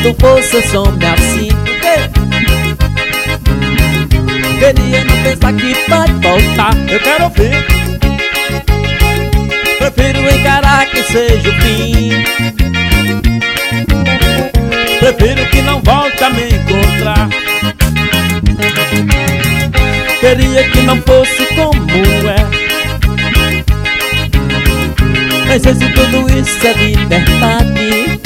quando você some assim. Queria não pensar que vai voltar. Eu quero ouvir. Prefiro encarar que seja o fim. Prefiro que não volte a me encontrar. Queria que não fosse como é. Mas sei se tudo isso é de verdade.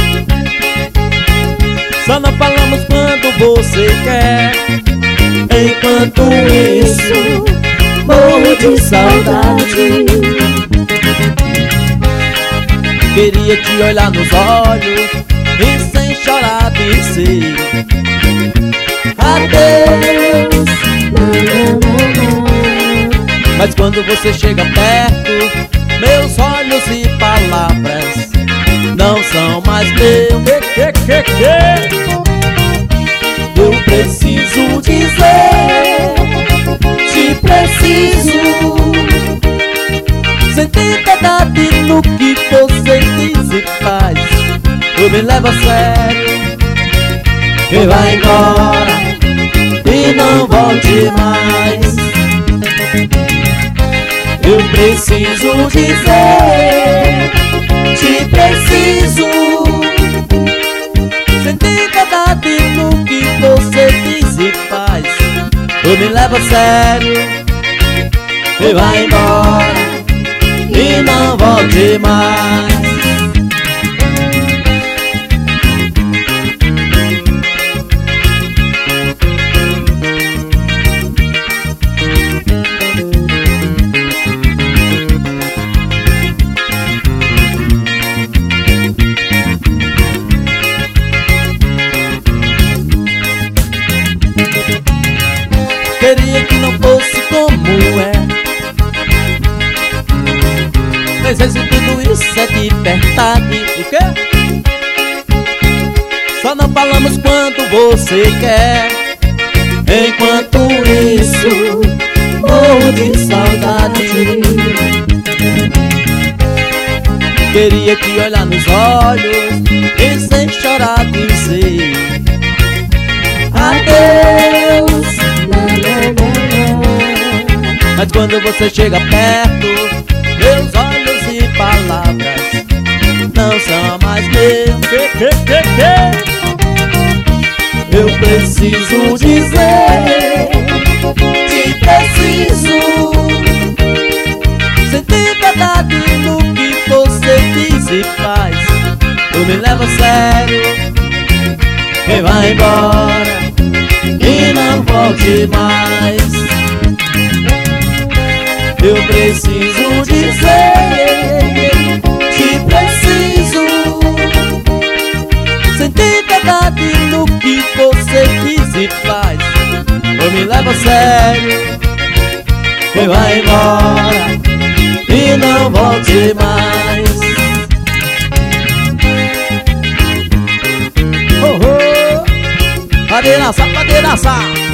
Só não falamos quando você quer. Enquanto isso, morro de saudade. Queria te olhar nos olhos e sem chorar dizer adeus. Mas quando você chega perto, meus olhos e palavras não são mais meus. Eu preciso dizer, te preciso. Sentir verdade no que você diz e faz. Tu me leva a sério, que vai embora e não volte mais. Eu preciso dizer, te preciso. Sentir verdade no que você diz e faz. Tu me leva a sério, e vai embora e não volte mais. Queria que não fosse como é. Mas sei se tudo isso é de verdade. O quê? Só não falamos quando você quer. Enquanto isso, morro de saudade. Queria te olhar nos olhos e sem chorar dizer adeus. Mas quando você chega perto, meus olhos e palavras não são mais meus. Eu preciso dizer, te preciso. Sentir verdade no que você diz e faz. Tu me leva a sério, e vai embora e não volte mais. Eu preciso dizer, te preciso. Sentir verdade no que você diz e faz. Eu me levo a sério, e vai embora e não volte mais. Oh, oh. Pode dançar, pode dançar.